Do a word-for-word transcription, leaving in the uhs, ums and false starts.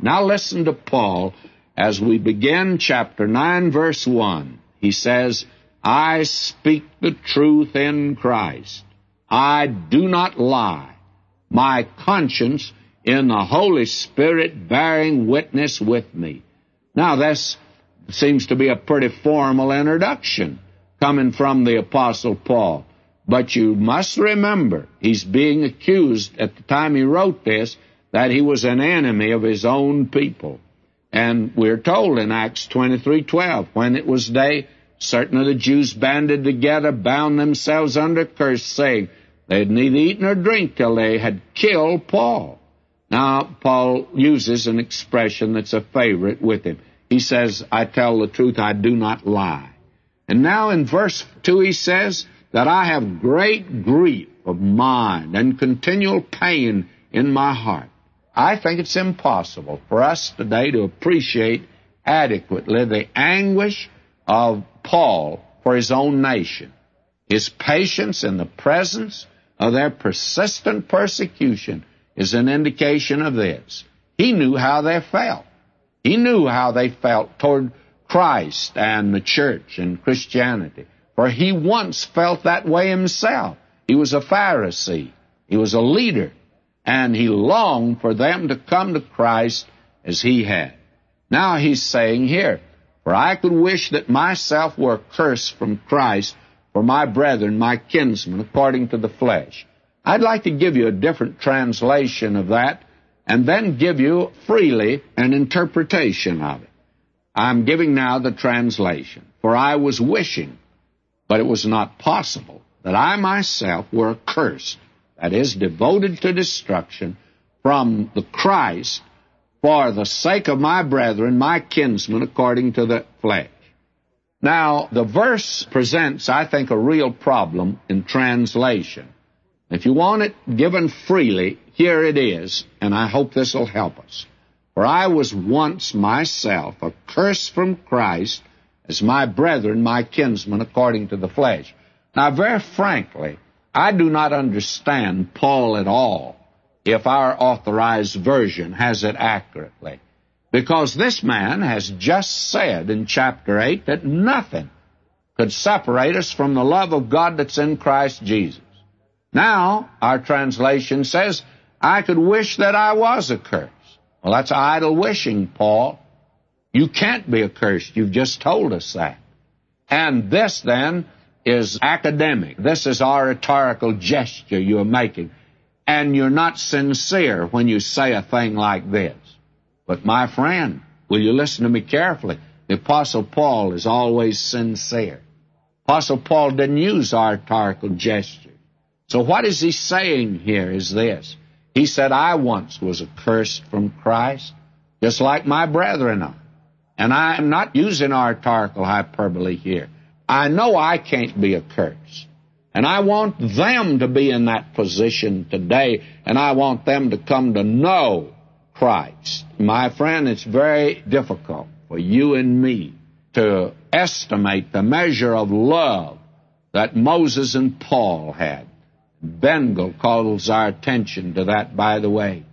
Now listen to Paul as we begin chapter nine, verse one. He says, I speak the truth in Christ. I do not lie. My conscience in the Holy Spirit bearing witness with me. Now this seems to be a pretty formal introduction coming from the Apostle Paul. But you must remember, he's being accused at the time he wrote this that he was an enemy of his own people. And we're told in Acts twenty-three twelve, when it was day, certain of the Jews banded together, bound themselves under curse, saying they had neither eat nor drink till they had killed Paul. Now, Paul uses an expression that's a favorite with him. He says, I tell the truth, I do not lie. And now in verse two he says that I have great grief of mind and continual pain in my heart. I think it's impossible for us today to appreciate adequately the anguish of Paul for his own nation. His patience in the presence of their persistent persecution is an indication of this. He knew how they felt. He knew how they felt toward Christ and the church and Christianity, for he once felt that way himself. He was a Pharisee. He was a leader, and he longed for them to come to Christ as he had. Now he's saying here, for I could wish that myself were cursed from Christ for my brethren, my kinsmen, according to the flesh. I'd like to give you a different translation of that and then give you freely an interpretation of it. I'm giving now the translation. For I was wishing, but it was not possible, that I myself were accursed, that is, devoted to destruction, from the Christ, for the sake of my brethren, my kinsmen, according to the flesh. Now, the verse presents, I think, a real problem in translation. If you want it given freely, here it is, and I hope this will help us. For I was once myself accursed from Christ as my brethren, my kinsmen, according to the flesh. Now, very frankly, I do not understand Paul at all, if our authorized version has it accurately. Because this man has just said in chapter eight that nothing could separate us from the love of God that's in Christ Jesus. Now, our translation says, I could wish that I was accursed. Well, that's idle wishing, Paul. You can't be accursed. You've just told us that. And this, then, is academic. This is oratorical gesture you're making. And you're not sincere when you say a thing like this. But, my friend, will you listen to me carefully? The Apostle Paul is always sincere. Apostle Paul didn't use oratorical gesture. So what is he saying here is this. He said, I once was accursed from Christ, just like my brethren are. And I am not using oratorical hyperbole here. I know I can't be accursed. And I want them to be in that position today, and I want them to come to know Christ. My friend, it's very difficult for you and me to estimate the measure of love that Moses and Paul had. Bengel calls our attention to that, by the way.